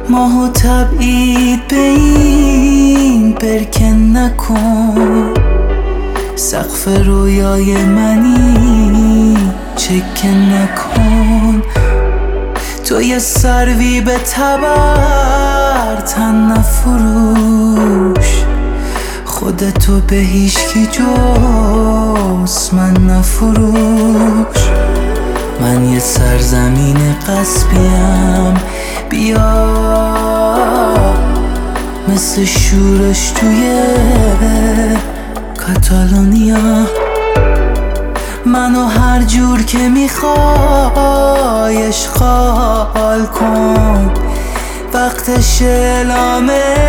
ماهو تبعید به این برکن نکن، سقف رویای منی چکن نکن. تو یه سروی به تبر تن نفروش، خودتو به هیچکی جز من نفروش. من یه سرزمین غصبیم، بیا مثل شورش توی کاتالونیا. منو هر جور که میخوای اشغال کن، وقتش اعلام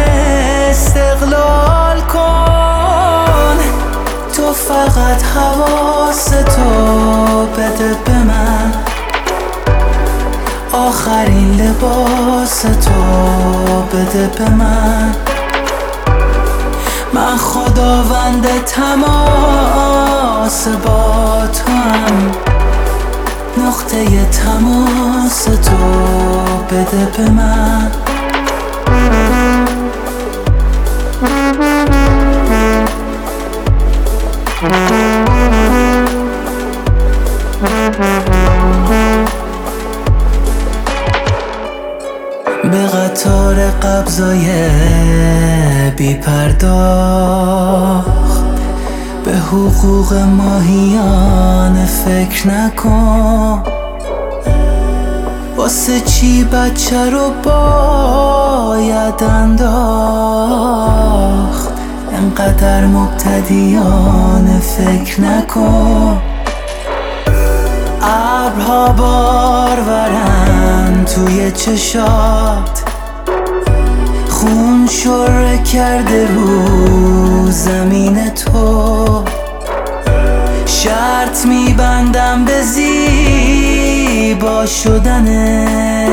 استقلال کن. تو فقط حواستو بده به من، آخرین لباستو بده به من. من خداوند تماس با تو هم، نقطه تماس تو بده به من. به قطار قبضای بی پرداخت، به حقوق ماهیان فکر نکن. واسه چی بچه رو باید انداخت، انقدر مبتدیان فکر نکن. ابرها بارورن توی چشات، خون شره کرده رو زمین تو. شرط میبندم به زیبا شدنه،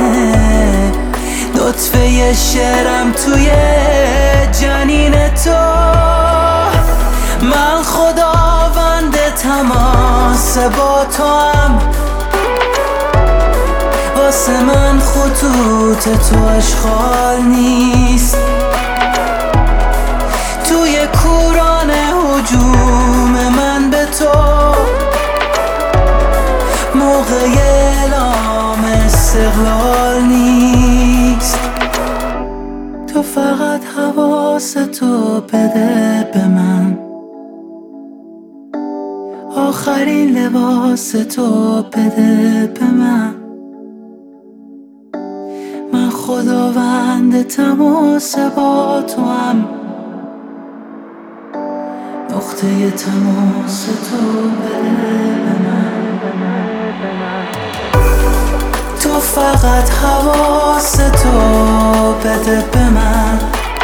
نطفه شعرم توی جنین تو. من خداوند تماس با تو هم، واسه من خطوط تو اشغال نیست. توی کوران هجوم من به تو، موقع اعلام استقلال نیست. تو فقط حواستو بده به من، آخرین لباستو بده به من. من خداوند تماس با تو هم، نقطه تماس تو بده به من. تو فقط حواستو بده به من،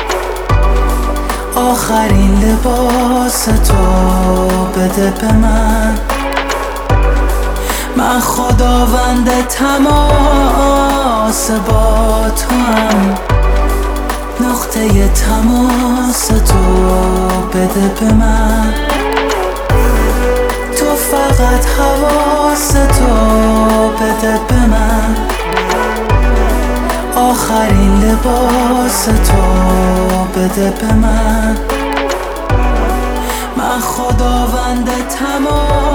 آخرین لباستو بده به من. من خداوند تماس با تو هم، نقطه تماس تو بده به من. تو فقط حواستو بده به من، آخرین لباستو بده به من. من خداوند تماس